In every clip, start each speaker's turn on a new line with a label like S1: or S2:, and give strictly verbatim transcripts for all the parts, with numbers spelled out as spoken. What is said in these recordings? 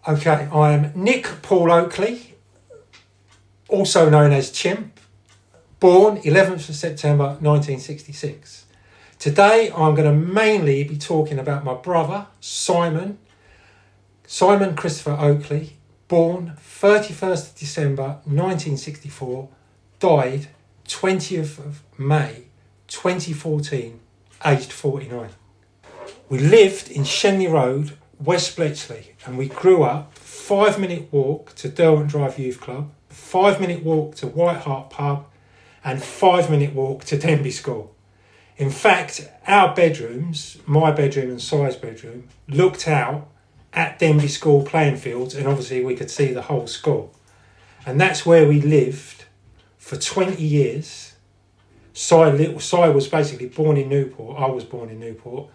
S1: Okay, I'm Nick Paul Oakley, also known as Chimp, born eleventh of September nineteen sixty-six. Today I'm going to mainly be talking about my brother, Simon, Simon Christopher Oakley, born thirty-first of December nineteen sixty-four, died twentieth of May twenty fourteen, aged forty-nine. We lived in Shenley Road, West Bletchley, and we grew up five minute walk to Derwent Drive Youth Club, five minute walk to White Hart Pub, and five minute walk to Denby School. In fact, our bedrooms, my bedroom and Si's bedroom, looked out at Denby School playing fields, and obviously we could see the whole school. And that's where we lived for twenty years. Si, Si was basically born in Newport. I was born in Newport.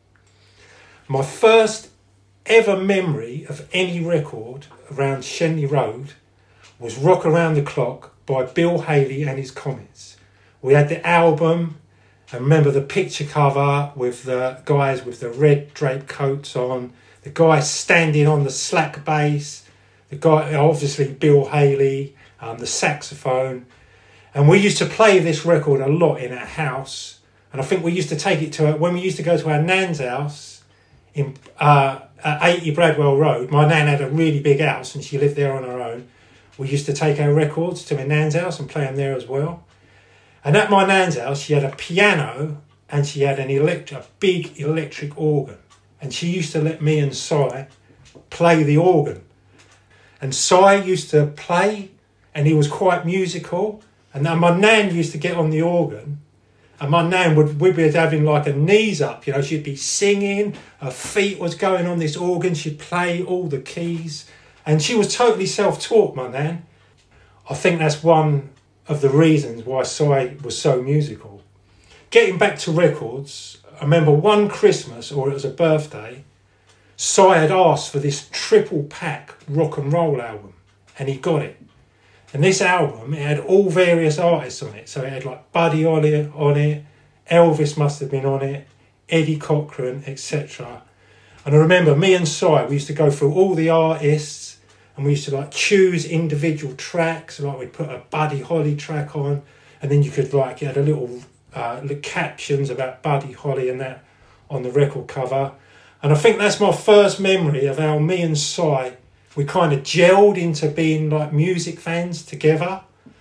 S1: My first ever memory of any record around Shenley Road was Rock Around the Clock by Bill Haley and his Comets. We had the album, and remember the picture cover with the guys with the red draped coats on, the guy standing on the slack bass, the guy, obviously Bill Haley, um, the saxophone. And we used to play this record a lot in our house. And I think we used to take it to, when we used to go to our nan's house in uh, at eighty Bradwell Road. My nan had a really big house and she lived there on her own. We used to take our records to my nan's house and play them there as well. And at my nan's house, she had a piano and she had an electric, a big electric organ. And she used to let me and Si play the organ. And Si used to play, and he was quite musical. And then my nan used to get on the organ, and my nan would, we'd be having like her knees up, you know, she'd be singing, her feet was going on this organ, she'd play all the keys. And she was totally self-taught, my nan. I think that's one of the reasons why Si was so musical. Getting back to records, I remember one Christmas, or it was a birthday, Si had asked for this triple pack rock and roll album, and he got it. And this album, it had all various artists on it. So it had like Buddy Holly on it, Elvis must have been on it, Eddie Cochran, et cetera. And I remember me and Si, we used to go through all the artists, and we used to like choose individual tracks. Like we'd put a Buddy Holly track on, and then you could like, it had a little uh, little captions about Buddy Holly and that on the record cover. And I think that's my first memory of how me and Si, we kind of gelled into being like music fans together.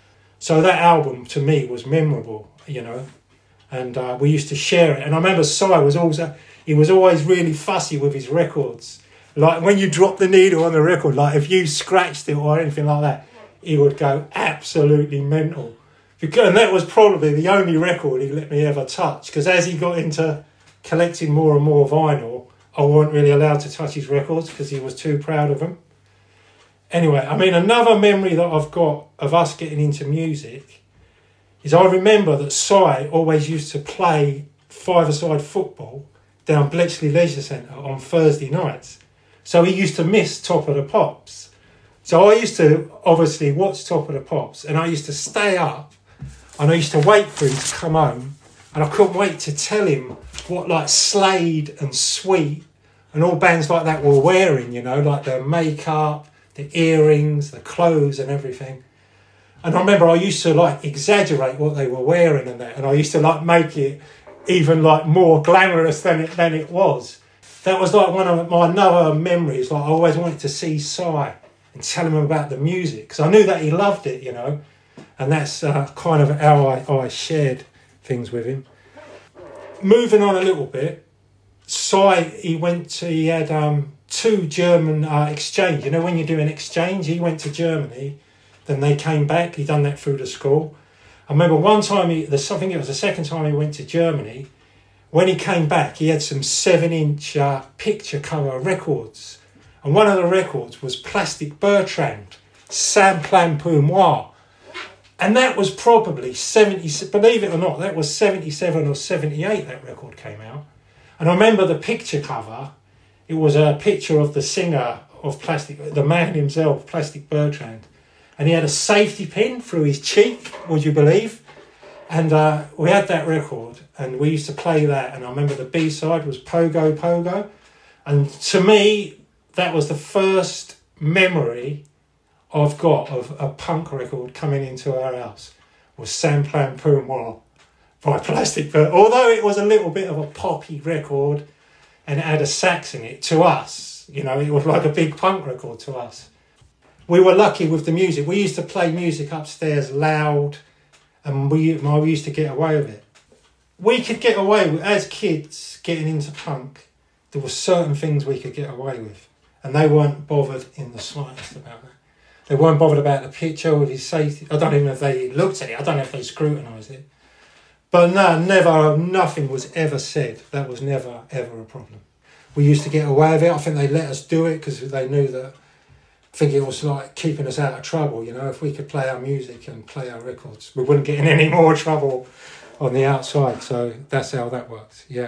S1: So that album to me was memorable, you know, and uh, we used to share it. And I remember Si was also, he was always really fussy with his records. Like when you drop the needle on the record, like if you scratched it or anything like that, he would go absolutely mental. Because, and that was probably the only record he let me ever touch, because as he got into collecting more and more vinyl, I wasn't really allowed to touch his records because he was too proud of them. Anyway, I mean, another memory that I've got of us getting into music is I remember that Si always used to play five-a-side football down Bletchley Leisure Centre on Thursday nights. So he used to miss Top of the Pops. So I used to obviously watch Top of the Pops, and I used to stay up and I used to wait for him to come home, and I couldn't wait to tell him what like Slade and Sweet and all bands like that were wearing, you know, like their makeup, the earrings, the clothes and everything. And I remember I used to like exaggerate what they were wearing and that, and I used to like make it even like more glamorous than it than it was. That was like one of my another memories. Like I always wanted to see Si and tell him about the music, because I knew that he loved it, you know. And that's uh, kind of how I, I shared things with him. Moving on a little bit, Si, he went to, he had um, two German uh, exchange. You know, when you do an exchange, he went to Germany, then they came back. He done that through the school. I remember one time, he, the, I think it was the second time he went to Germany. When he came back, he had some seven-inch uh, picture cover records. And one of the records was Plastic Bertrand, Sam Plan Pour Moi. And that was probably seventy, believe it or not, that was seventy-seven or seventy-eight that record came out. And I remember the picture cover, it was a picture of the singer of Plastic, the man himself, Plastic Bertrand. And he had a safety pin through his cheek, would you believe? And uh, we had that record, and we used to play that. And I remember the B-side was Pogo Pogo. And to me, that was the first memory I've got of a punk record coming into our house was Samplan Pour Moi by Plastic Bird. Although it was a little bit of a poppy record and it had a sax in it, to us, you know, it was like a big punk record to us. We were lucky with the music. We used to play music upstairs loud, and we, I used to get away with it. We could get away with, as kids getting into punk, there were certain things we could get away with, and they weren't bothered in the slightest about that. They weren't bothered about the picture with his safety. I don't even know if they looked at it. I don't know if they scrutinised it. But no, never, nothing was ever said. That was never, ever a problem. We used to get away with it. I think they let us do it because they knew that, I think it was like keeping us out of trouble, you know. If we could play our music and play our records, we wouldn't get in any more trouble on the outside. So that's how that works, yeah.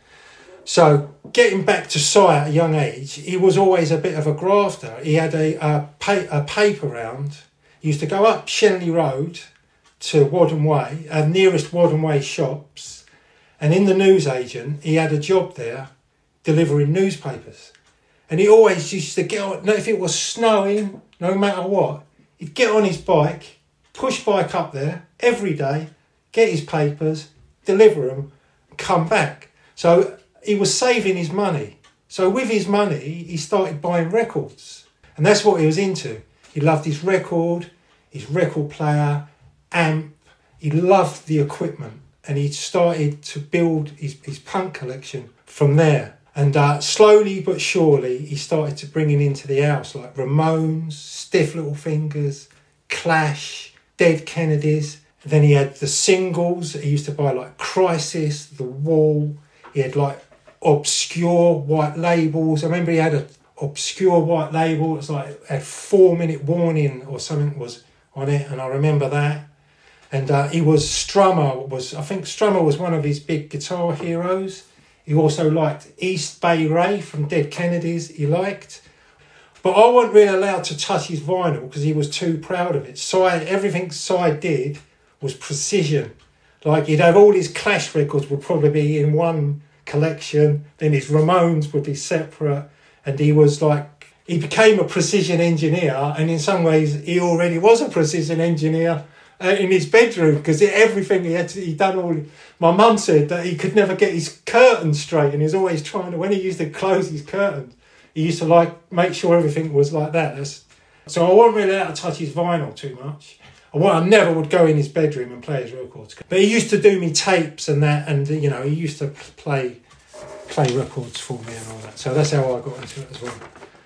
S1: So getting back to Si at a young age, he was always a bit of a grafter. He had a, a, pay, a paper round. He used to go up Shenley Road to Wadham Way, our nearest Wadham Way shops, and in the newsagent, he had a job there delivering newspapers. And he always used to get on, if it was snowing, no matter what, he'd get on his bike, push bike up there every day, get his papers, deliver them, come back. So he was saving his money. So with his money, he started buying records. And that's what he was into. He loved his record, his record player, amp. He loved the equipment. And he started to build his, his punk collection from there. And uh, slowly but surely, he started to bring it into the house, like Ramones, Stiff Little Fingers, Clash, Dead Kennedys. And then he had the singles. He used to buy like Crisis, The Wall. He had like obscure white labels. I remember he had an obscure white label. It was like a four-minute warning or something was on it, and I remember that. And uh, he was Strummer. Was I think Strummer was one of his big guitar heroes. He also liked East Bay Ray from Dead Kennedys, he liked. But I wasn't really allowed to touch his vinyl because he was too proud of it. So I, everything Si did was precision. Like he'd have all his Clash records would probably be in one collection, then his Ramones would be separate. And he was like, he became a precision engineer, and in some ways he already was a precision engineer Uh, in his bedroom, because everything he had to, he'd done all. My mum said that he could never get his curtains straight, and he was always trying to. When he used to close his curtains, he used to like make sure everything was like that. That's, so I wasn't really allowed to touch his vinyl too much. I, I never would go in his bedroom and play his records. But he used to do me tapes and that, and you know he used to play play records for me and all that. So that's how I got into it as well.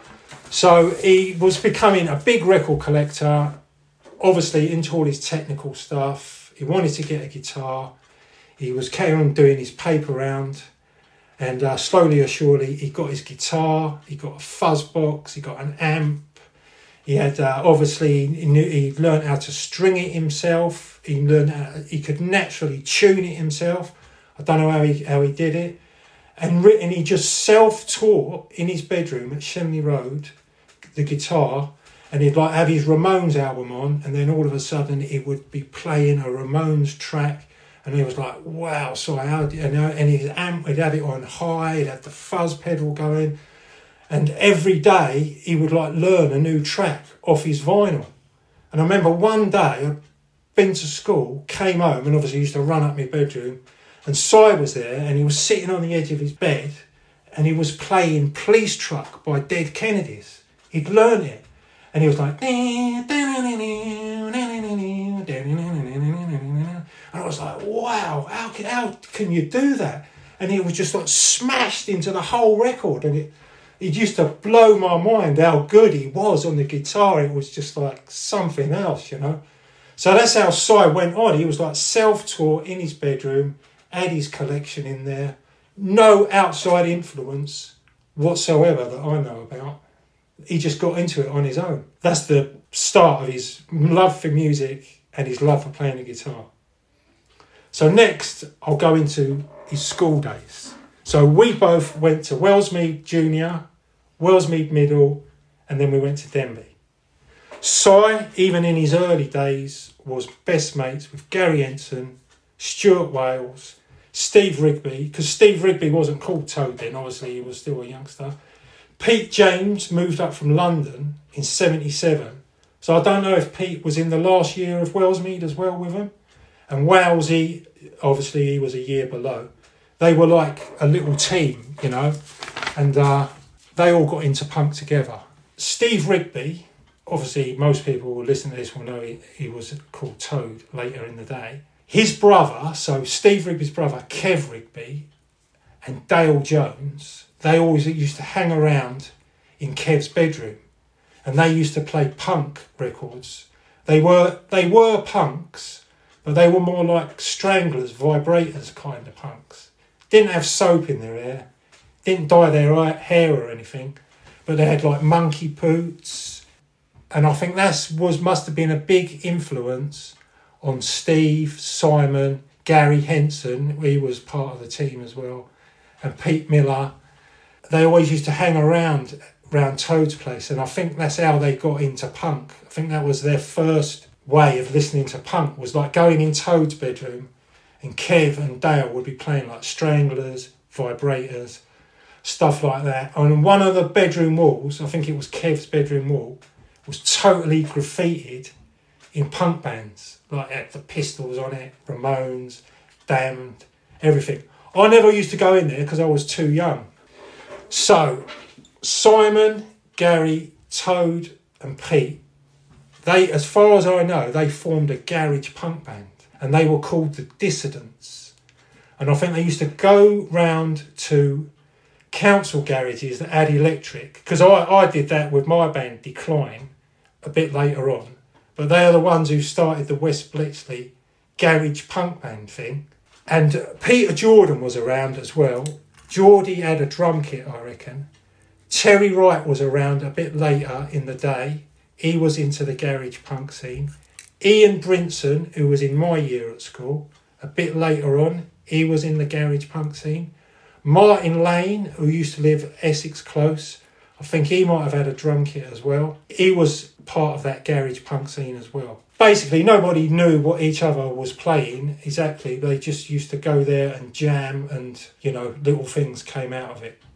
S1: So he was becoming a big record collector. Obviously into all his technical stuff. He wanted to get a guitar. He was carrying on doing his paper round, and uh, slowly or surely he got his guitar. He got a fuzz box. He got an amp. He had uh, obviously he, knew, he learned how to string it himself. He learned how, he could naturally tune it himself. I don't know how he how he did it, and and he just self-taught in his bedroom at Shenley Road the guitar. And he'd like have his Ramones album on, and then all of a sudden he would be playing a Ramones track, and he was like, "Wow!" So I had, and, and his amp, he'd have it on high, he'd have the fuzz pedal going, and every day he would like learn a new track off his vinyl. And I remember one day I'd been to school, came home, and obviously used to run up my bedroom, and Si was there, and he was sitting on the edge of his bed, and he was playing "Police Truck" by Dead Kennedys. He'd learn it. And he was like, and I was like, wow, how can, how can you do that? And he was just like smashed into the whole record. And it, it used to blow my mind how good he was on the guitar. It was just like something else, you know. So that's how Si went on. He was like self-taught in his bedroom, had his collection in there. No outside influence whatsoever that I know about. He just got into it on his own. That's the start of his love for music and his love for playing the guitar. So next, I'll go into his school days. So we both went to Wellsmead Junior, Wellsmead Middle, and then we went to Denby. Si, even in his early days, was best mates with Gary Ensign, Stuart Wales, Steve Rigby, because Steve Rigby wasn't called Toad then, obviously he was still a youngster. Pete James moved up from London. in seventy-seven. So I don't know if Pete was in the last year of Wellsmead as well with them. And Walesy, obviously he was a year below. They were like a little team, you know, and uh, they all got into punk together. Steve Rigby, obviously most people who listen to this will know he, he was called Toad later in the day. His brother, so Steve Rigby's brother, Kev Rigby, and Dale Jones, they always used to hang around in Kev's bedroom, and they used to play punk records. They were they were punks, but they were more like Stranglers, Vibrators kind of punks. Didn't have soap in their hair, didn't dye their hair or anything, but they had like monkey boots, and I think that was must have been a big influence on Steve, Simon, Gary Henson, he was part of the team as well, and Pete Miller. They always used to hang around around Toad's place, and I think that's how they got into punk. I think that was their first way of listening to punk, was like going in Toad's bedroom, and Kev and Dale would be playing like Stranglers, Vibrators, stuff like that. And one of the bedroom walls, I think it was Kev's bedroom wall, was totally graffitied in punk bands. Like had the Pistols on it, Ramones, Damned, everything. I never used to go in there because I was too young. So, Simon, Gary, Toad and Pete, they, as far as I know, they formed a garage punk band, and they were called the Dissidents. And I think they used to go round to council garages that had electric, because I, I did that with my band Decline a bit later on, but they are the ones who started the West Bletchley garage punk band thing. And Peter Jordan was around as well. Geordie had a drum kit, I reckon. Terry Wright was around a bit later in the day. He was into the garage punk scene. Ian Brinson, who was in my year at school, a bit later on, he was in the garage punk scene. Martin Lane, who used to live Essex Close, I think he might have had a drum kit as well. He was part of that garage punk scene as well. Basically, nobody knew what each other was playing exactly. They just used to go there and jam, and, you know, little things came out of it.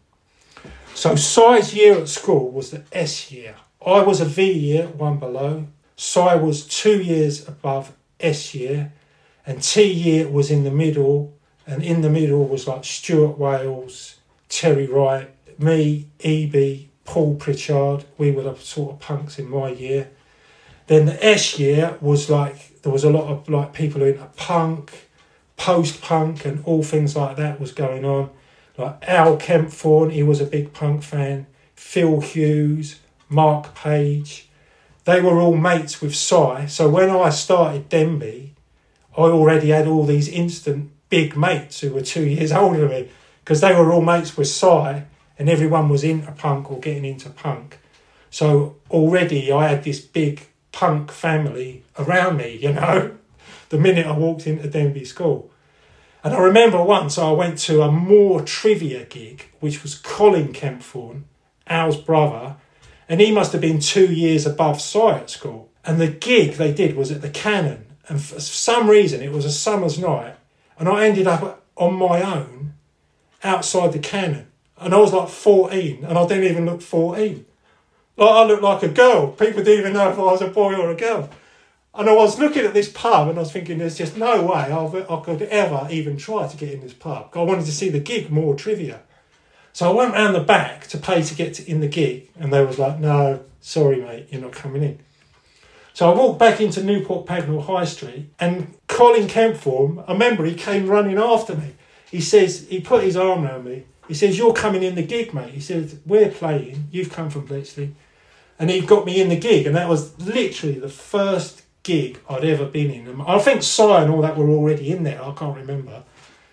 S1: So Si's year at school was the S year. I was a V year, one below. Si was two years above S year, and T year was in the middle, and in the middle was like Stuart Wales, Terry Wright, me, E B, Paul Pritchard. We were the sort of punks in my year. Then the S year was like, there was a lot of like people who were into punk, post-punk and all things like that was going on. Like Al Kempthorne, he was a big punk fan. Phil Hughes, Mark Page. They were all mates with Si. So when I started Denby, I already had all these instant big mates who were two years older than me, because they were all mates with Si, and everyone was into punk or getting into punk. So already I had this big punk family around me, you know, the minute I walked into Denby School. And I remember once I went to a more trivia gig, which was Colin Kempthorne, Al's brother, and he must have been two years above Si at school. And the gig they did was at the Cannon, and for some reason it was a summer's night, and I ended up on my own outside the Cannon, and I was like fourteen, and I didn't even look fourteen. Like, I looked like a girl. People didn't even know if I was a boy or a girl. And I was looking at this pub and I was thinking, there's just no way I've, I could ever even try to get in this pub. I wanted to see the gig, more trivia. So I went round the back to pay to get to, in the gig, and they was like, no, sorry, mate, you're not coming in. So I walked back into Newport Pagnell High Street, and Colin Kempthorne, I remember he came running after me. He says, he put his arm around me. He says, you're coming in the gig, mate. He said, we're playing, you've come from Bletchley. And he got me in the gig, and that was literally the first gig I'd ever been in. I think Si and all that were already in there, I can't remember.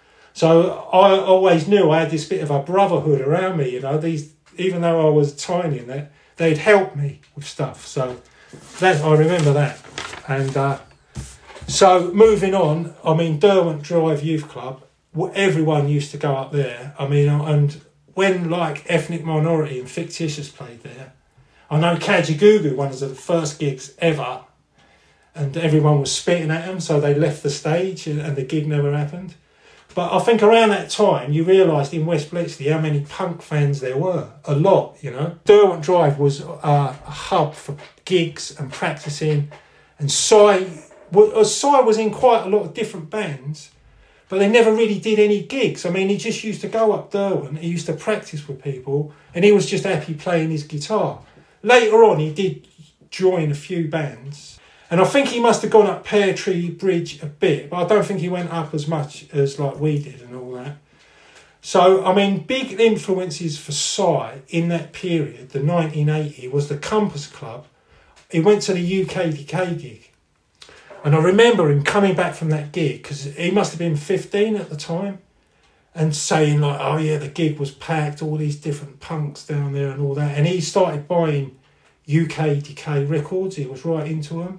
S1: So I always knew I had this bit of a brotherhood around me, you know, these, even though I was tiny in that, they'd help me with stuff. So that, I remember that. And uh, so moving on, I mean, Derwent Drive Youth Club, everyone used to go up there. I mean, and when like Ethnic Minority and Fictitious played there, I know Kajagoogoo, one of the first gigs ever, and everyone was spitting at them, so they left the stage and the gig never happened. But I think around that time, you realised in West Bletchley how many punk fans there were. A lot, you know. Derwent Drive was uh, a hub for gigs and practising. And Si, well, Si was in quite a lot of different bands, but they never really did any gigs. I mean, he just used to go up Derwent, he used to practice with people, and he was just happy playing his guitar. Later on, he did join a few bands. And I think he must have gone up Pear Tree Bridge a bit, but I don't think he went up as much as like we did and all that. So, I mean, big influences for Si in that period, the nineteen eighty, was the Compass Club. He went to the U K D K gig. And I remember him coming back from that gig, because he must have been fifteen at the time, and saying like, oh yeah, the gig was packed, all these different punks down there and all that. And he started buying U K D K records, he was right into them.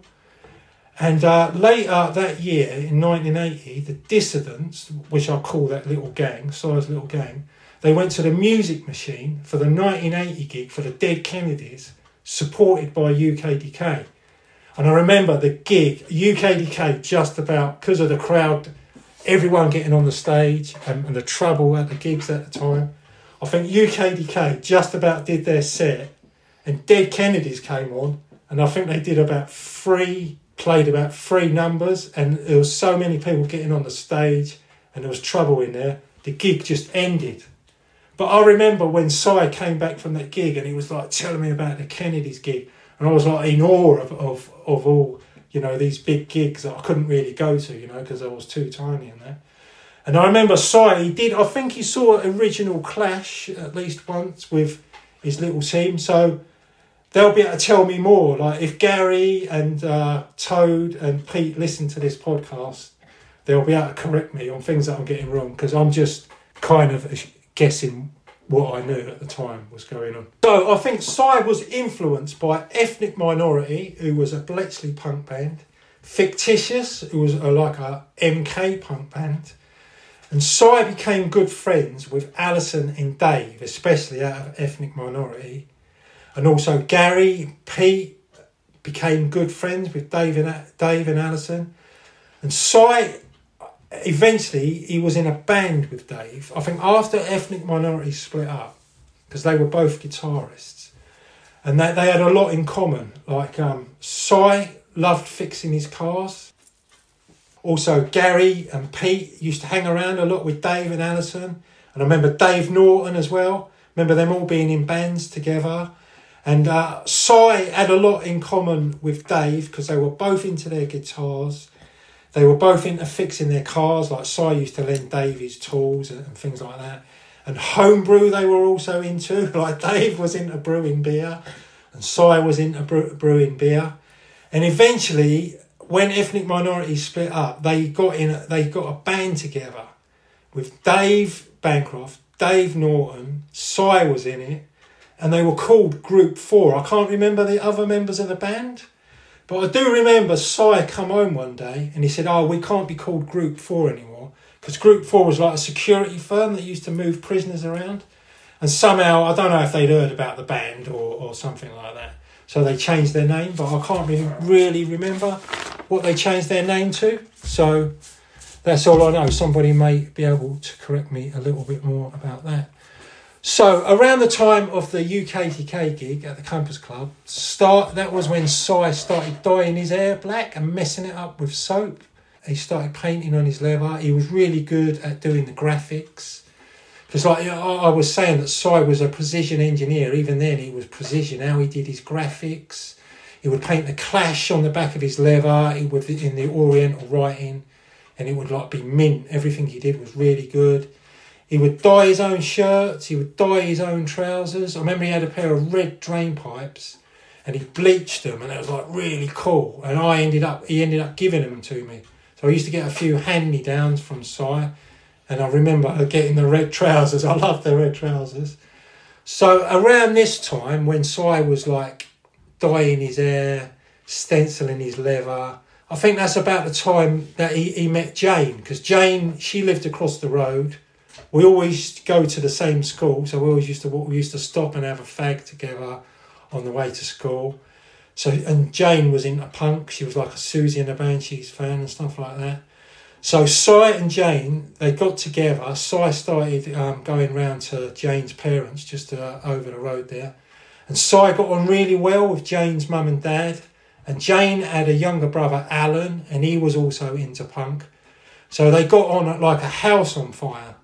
S1: And uh, later that year, in nineteen eighty, the Dissidents, which I call that little gang, Si's little gang, they went to the Music Machine for the nineteen eighty gig for the Dead Kennedys, supported by U K D K. And I remember the gig, U K D K just about, because of the crowd, everyone getting on the stage and, and the trouble at the gigs at the time, I think U K D K just about did their set, and Dead Kennedys came on, and I think they did about three... played about three numbers, and there was so many people getting on the stage and there was trouble in there, the gig just ended. But I remember when Si came back from that gig and he was like telling me about the Kennedy's gig, and I was like in awe of, of, of all, you know, these big gigs that I couldn't really go to, you know, because I was too tiny in there. And I remember Si, he did, I think he saw original Clash at least once with his little team, so they'll be able to tell me more. Like if Gary and uh, Toad and Pete listen to this podcast, they'll be able to correct me on things that I'm getting wrong, because I'm just kind of guessing what I knew at the time was going on. So I think Si was influenced by Ethnic Minority, who was a Bletchley punk band, Fictitious, who was a, like a M K punk band, and Si became good friends with Alison and Dave, especially out of Ethnic Minority. And also Gary, Pete became good friends with Dave and, Dave and Alison. And Si, eventually, he was in a band with Dave. I think after Ethnic Minority split up, because they were both guitarists. And they, they had a lot in common. Like um, Si loved fixing his cars. Also Gary and Pete used to hang around a lot with Dave and Alison. And I remember Dave Norton as well. Remember them all being in bands together. And uh, Si had a lot in common with Dave, because they were both into their guitars. They were both into fixing their cars. Like Si used to lend Dave his tools and, and things like that. And homebrew they were also into. Like Dave was into brewing beer and Si was into brew, brewing beer. And eventually, when Ethnic Minority split up, they got in. They got a band together with Dave Bancroft, Dave Norton. Si was in it. And they were called Group Four. I can't remember the other members of the band, but I do remember Si come home one day and he said, oh, we can't be called Group Four anymore, because Group Four was like a security firm that used to move prisoners around. And somehow, I don't know if they'd heard about the band or, or something like that, so they changed their name, but I can't really, really remember what they changed their name to. So that's all I know. Somebody may be able to correct me a little bit more about that. So around the time of the U K D K gig at the Compass Club, start that was when Si started dyeing his hair black and messing it up with soap. He started painting on his leather. He was really good at doing the graphics. Because like I was saying that Si was a precision engineer. Even then he was precision. How he did his graphics. He would paint the Clash on the back of his leather. He would in the Oriental writing, and it would like be mint. Everything he did was really good. He would dye his own shirts. He would dye his own trousers. I remember he had a pair of red drain pipes, and he bleached them, and it was like really cool. And I ended up, he ended up giving them to me. So I used to get a few hand-me-downs from Si, and I remember getting the red trousers. I loved the red trousers. So around this time, when Si was like dyeing his hair, stenciling his leather, I think that's about the time that he, he met Jane, because Jane, she lived across the road. We always go to the same school, so we always used to we used to stop and have a fag together on the way to school. So and Jane was into punk. She was like a Susie and the Banshees fan and stuff like that. So Si and Jane, they got together. Si started um, going round to Jane's parents just uh, over the road there. And Si got on really well with Jane's mum and dad. And Jane had a younger brother, Alan, and he was also into punk. So they got on like a house on fire.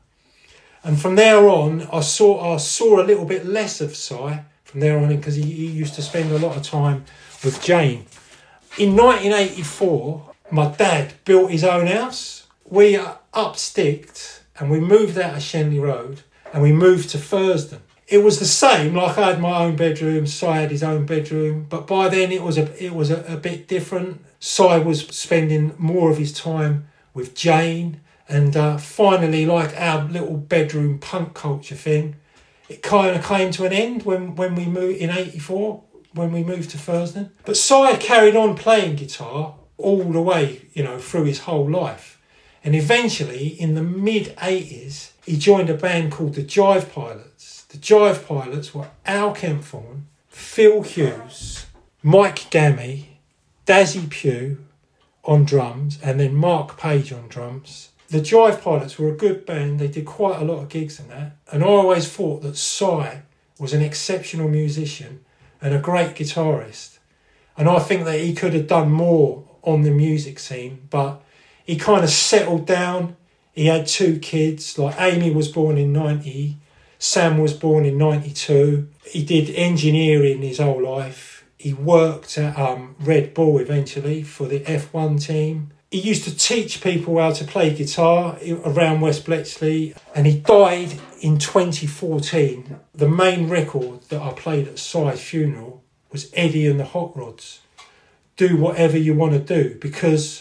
S1: And from there on, I saw I saw a little bit less of Si from there on, because he, he used to spend a lot of time with Jane. In nineteen eighty-four, my dad built his own house. We upsticked and we moved out of Shenley Road and we moved to Thurston. It was the same, like I had my own bedroom, Si had his own bedroom, but by then it was a it was a, a bit different. Si was spending more of his time with Jane, and uh, finally, like our little bedroom punk culture thing, it kind of came to an end when, when we moved in eighty-four, when we moved to Thurston. But Si carried on playing guitar all the way, you know, through his whole life. And eventually, in the mid-eighties, he joined a band called the Jive Pilots. The Jive Pilots were Al Kempthorne, Phil Hughes, Mike Gammy, Dazzy Pugh on drums, and then Mark Page on drums. The Jive Pilots were a good band. They did quite a lot of gigs and that. And I always thought that Si was an exceptional musician and a great guitarist. And I think that he could have done more on the music scene, but he kind of settled down. He had two kids, like Amy was born in ninety, Sam was born in ninety-two. He did engineering his whole life. He worked at um, Red Bull eventually for the F one team. He used to teach people how to play guitar around West Bletchley, and he died in twenty fourteen. The main record that I played at Si's funeral was Eddie and the Hot Rods, Do Whatever You Want to Do, because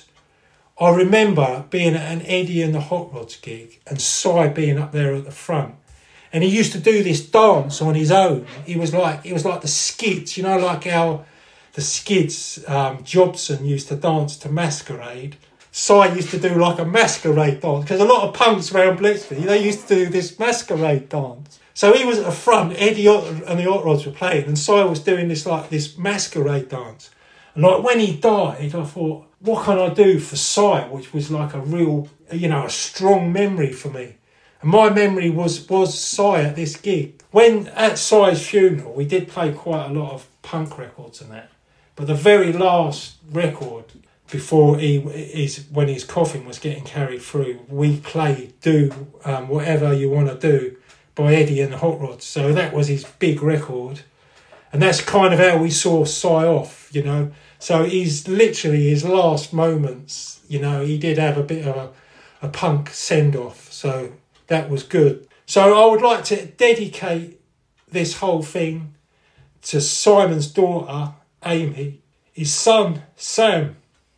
S1: I remember being at an Eddie and the Hot Rods gig and Si being up there at the front. And he used to do this dance on his own. He was like, it was like the Skids, you know, like how the Skids, um, Jobson used to dance to Masquerade. Si used to do like a Masquerade dance, because a lot of punks around Bletchley, they used to do this Masquerade dance. So he was at the front, Eddie and the Hot Rods were playing, and Si was doing this like this Masquerade dance. And like when he died, I thought, what can I do for Si, which was like a real, you know, a strong memory for me. And my memory was was Si at this gig. When at Si's funeral, we did play quite a lot of punk records and that. But the very last record before he is when his coffin was getting carried through, we played Do um, Whatever You Want to Do by Eddie and the Hot Rods. So that was his big record. And that's kind of how we saw Si off, you know. So he's literally his last moments, you know, he did have a bit of a, a punk send-off. So that was good. So I would like to dedicate this whole thing to Simon's daughter, Amy, his son, Sam,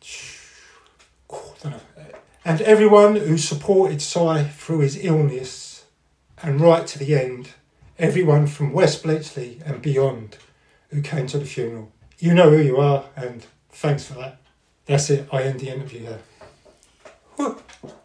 S1: and everyone who supported Si through his illness and right to the end, everyone from West Bletchley and beyond who came to the funeral. You know who you are, and thanks for that. That's it, I end the interview there.